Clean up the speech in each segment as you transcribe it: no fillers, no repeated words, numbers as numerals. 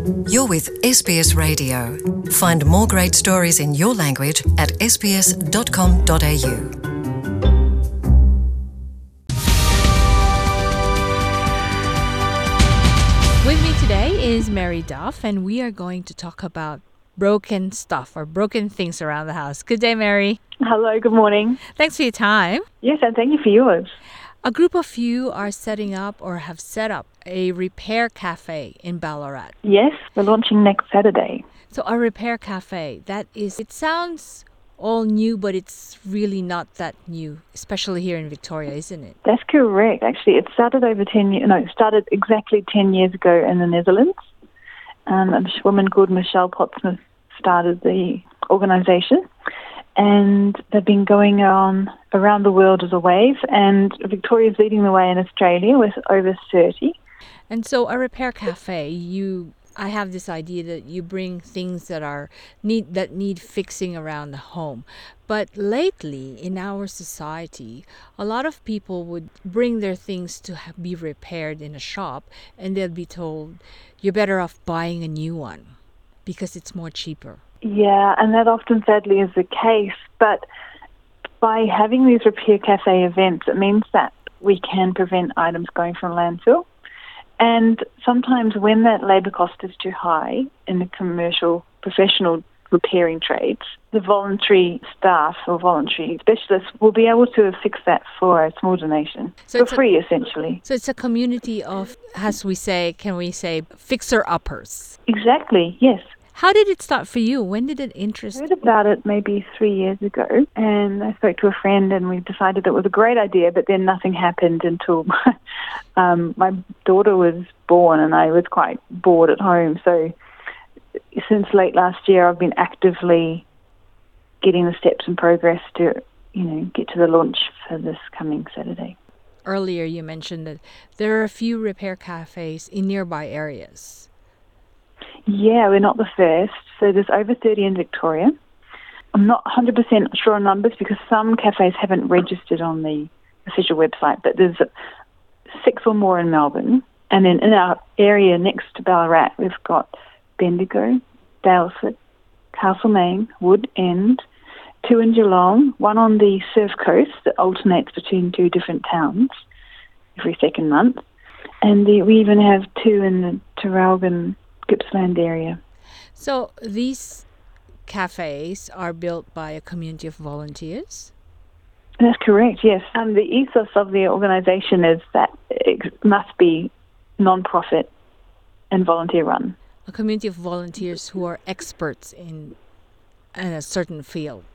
You're with SBS Radio. Find more great stories in your language at sbs.com.au. With me today is Mary Duff, and we are going to talk about broken stuff or broken things around the house. Good day, Mary. Hello, good morning. Thanks for your time. Yes, and thank you for yours. A group of you are setting up or have set up a repair cafe in Ballarat. Yes, we're launching next Saturday. So a repair cafe, it sounds all new, but it's really not that new, especially here in Victoria, isn't it? That's correct. Actually, it started started exactly 10 years ago in the Netherlands. A woman called Michelle Pottsmith started the organisation, and they've been going on around the world as a wave, and Victoria's leading the way in Australia with over 30. And so a repair cafe, I have this idea that you bring things that need fixing around the home. But lately in our society, a lot of people would bring their things to be repaired in a shop, and they'll be told, you're better off buying a new one because it's more cheaper. Yeah, and that often sadly is the case. But by having these repair cafe events, it means that we can prevent items going from landfill. And sometimes when that labour cost is too high in the commercial, professional repairing trades, the voluntary staff or voluntary specialists will be able to fix that for a small donation, for free essentially. So it's a community of, can we say, fixer-uppers? Exactly, yes. How did it start for you? When did it interest you? I heard about it maybe 3 years ago, and I spoke to a friend and we decided it was a great idea, but then nothing happened until my daughter was born and I was quite bored at home. So since late last year, I've been actively getting the steps in progress to, get to the launch for this coming Saturday. Earlier you mentioned that there are a few repair cafes in nearby areas. Yeah, we're not the first. So there's over 30 in Victoria. I'm not 100% sure on numbers because some cafes haven't registered on the official website, but there's 6 or more in Melbourne. And then in our area next to Ballarat, we've got Bendigo, Daylesford, Castlemaine, Wood End, 2 in Geelong, 1 on the Surf Coast that alternates between 2 different towns every second month. And we even have 2 in the Traralgon, Gippsland area. So these cafes are built by a community of volunteers? That's correct, yes. The ethos of the organisation is that it must be non-profit and volunteer-run. A community of volunteers who are experts in a certain field.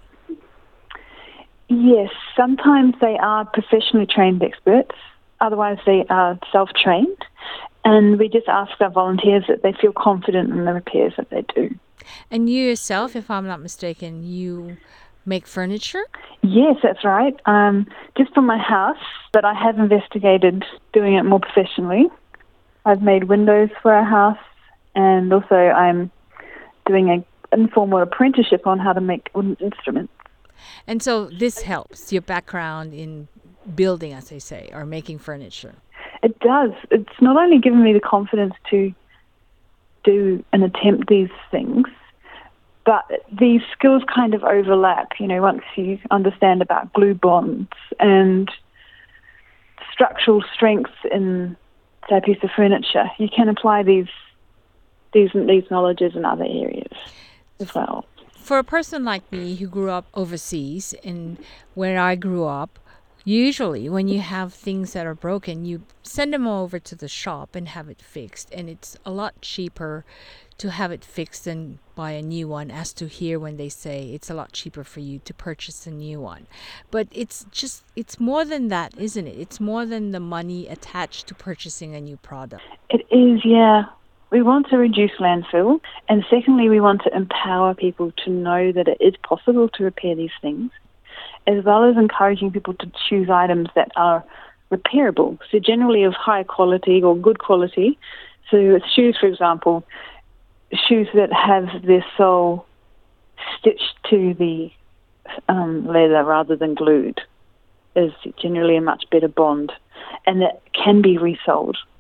Yes, sometimes they are professionally trained experts. Otherwise, they are self-trained. And we just ask our volunteers that they feel confident in the repairs that they do. And you yourself, if I'm not mistaken, you make furniture? Yes, that's right. Just for my house, but I have investigated doing it more professionally. I've made windows for our house, and also I'm doing an informal apprenticeship on how to make wooden instruments. And so this helps, your background in building, as they say, or making furniture. It does. It's not only given me the confidence to do and attempt these things, but these skills kind of overlap, once you understand about glue bonds and structural strengths in, say, a piece of furniture, you can apply these knowledges in other areas as well. For a person like me who grew up overseas, and where I grew up, usually when you have things that are broken, you send them over to the shop and have it fixed. And it's a lot cheaper to have it fixed than buy a new one, as to hear when they say it's a lot cheaper for you to purchase a new one. But it's more than that, isn't it? It's more than the money attached to purchasing a new product. It is, yeah. We want to reduce landfill. And secondly, we want to empower people to know that it is possible to repair these things, as well as encouraging people to choose items that are repairable, so generally of high quality or good quality. So with shoes, for example, shoes that have their sole stitched to the leather rather than glued is generally a much better bond, and that can be resold.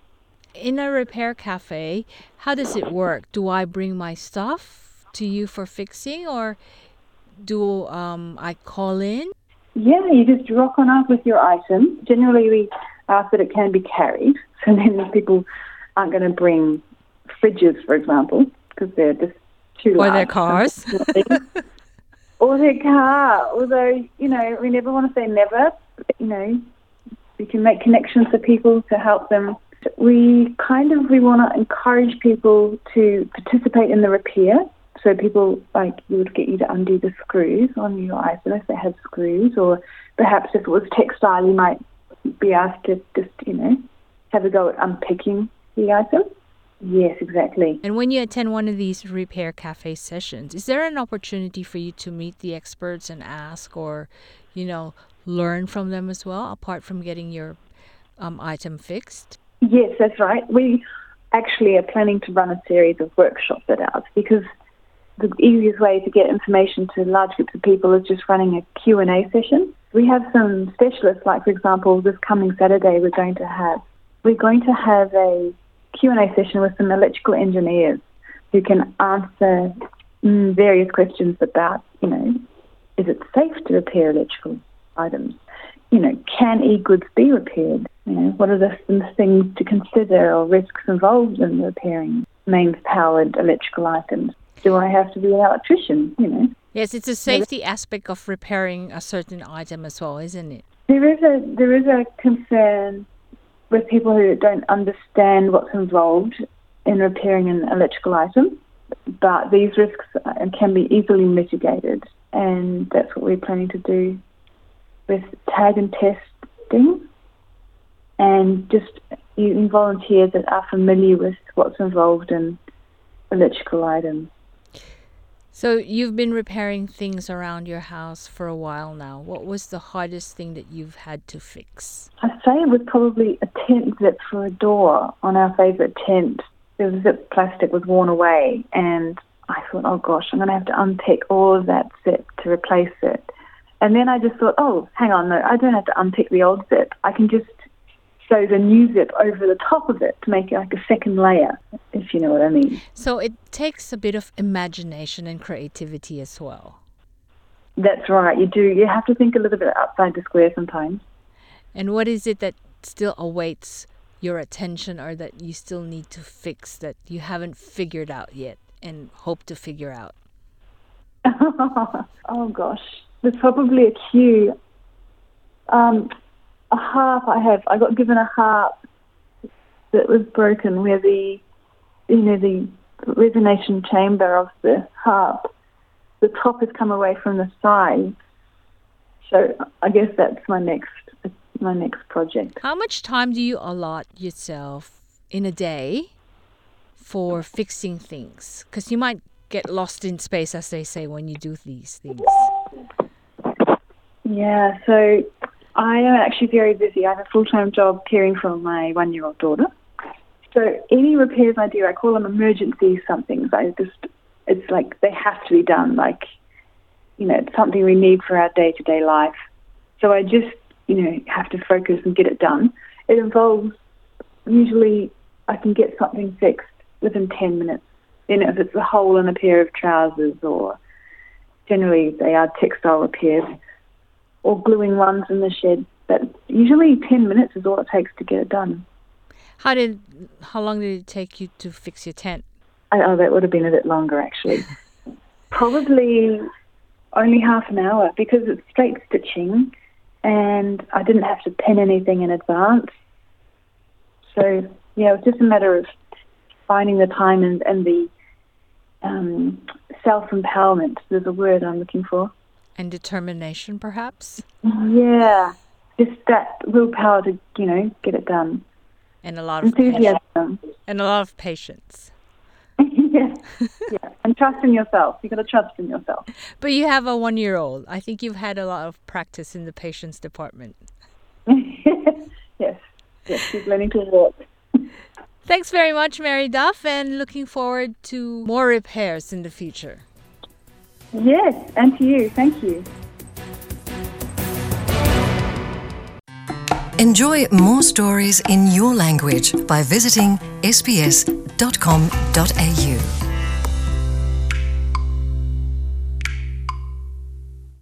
in a repair cafe, how does it work? Do I bring my stuff to you for fixing, or do I call in? Yeah, you just rock on up with your item. Generally, we ask that it can be carried, so then people aren't going to bring fridges, for example, because they're just too large. Or their cars. Or their car. Although, we never want to say never. We can make connections to people to help them. We want to encourage people to participate in the repair. So people, you would get you to undo the screws on your item if they had screws, or perhaps if it was textile, you might be asked to just, have a go at unpicking the item. Yes, exactly. And when you attend one of these repair cafe sessions, is there an opportunity for you to meet the experts and ask, or, learn from them as well, apart from getting your item fixed? Yes, that's right. We actually are planning to run a series of workshops at ours, because the easiest way to get information to large groups of people is just running a Q&A session. We have some specialists, like, for example, this coming Saturday we're going to have a Q&A session with some electrical engineers who can answer various questions about, is it safe to repair electrical items? Can e-goods be repaired? What are the things to consider or risks involved in repairing mains-powered electrical items? Do I have to be an electrician? Yes, it's a safety aspect of repairing a certain item as well, isn't it? There is a concern with people who don't understand what's involved in repairing an electrical item, but these risks can be easily mitigated, and that's what we're planning to do with tag and testing, and just using volunteers that are familiar with what's involved in electrical items. So you've been repairing things around your house for a while now. What was the hardest thing that you've had to fix? I'd say it was probably a tent zip for a door on our favourite tent. The zip plastic was worn away, and I thought, oh gosh, I'm going to have to unpick all of that zip to replace it. And then I just thought, oh, hang on, no, I don't have to unpick the old zip. I can just sew the new zip over the top of it to make it like a second layer, if you know what I mean. So it takes a bit of imagination and creativity as well. That's right, you do. You have to think a little bit outside the square sometimes. And what is it that still awaits your attention, or that you still need to fix that you haven't figured out yet and hope to figure out? Oh gosh, there's probably a queue. A harp I got given a harp that was broken, where the resonation chamber of the harp, the top has come away from the side. So I guess that's my next project. How much time do you allot yourself in a day for fixing things? Because you might get lost in space, as they say, when you do these things. Yeah, so I am actually very busy. I have a full-time job caring for my 1-year-old daughter. So any repairs I do, I call them emergency somethings. It's like they have to be done. Like, it's something we need for our day-to-day life. So I just, have to focus and get it done. It involves, usually I can get something fixed within 10 minutes. If it's a hole in a pair of trousers, or generally they are textile repairs, or gluing ones in the shed. But usually 10 minutes is all it takes to get it done. How long did it take you to fix your tent? Oh, that would have been a bit longer, actually. Probably only half an hour, because it's straight stitching, and I didn't have to pin anything in advance. So, yeah, it was just a matter of finding the time and the self-empowerment. There's a word I'm looking for. And determination, perhaps? Yeah, just that willpower to, get it done. And a lot of enthusiasm. And a lot of patience. Yeah, and trust in yourself. You've got to trust in yourself. But you have a 1-year-old. I think you've had a lot of practice in the patience department. Yes, she's learning to walk. Thanks very much, Mary Duff, and looking forward to more repairs in the future. Yes, and to you. Thank you. Enjoy more stories in your language by visiting sbs.com.au.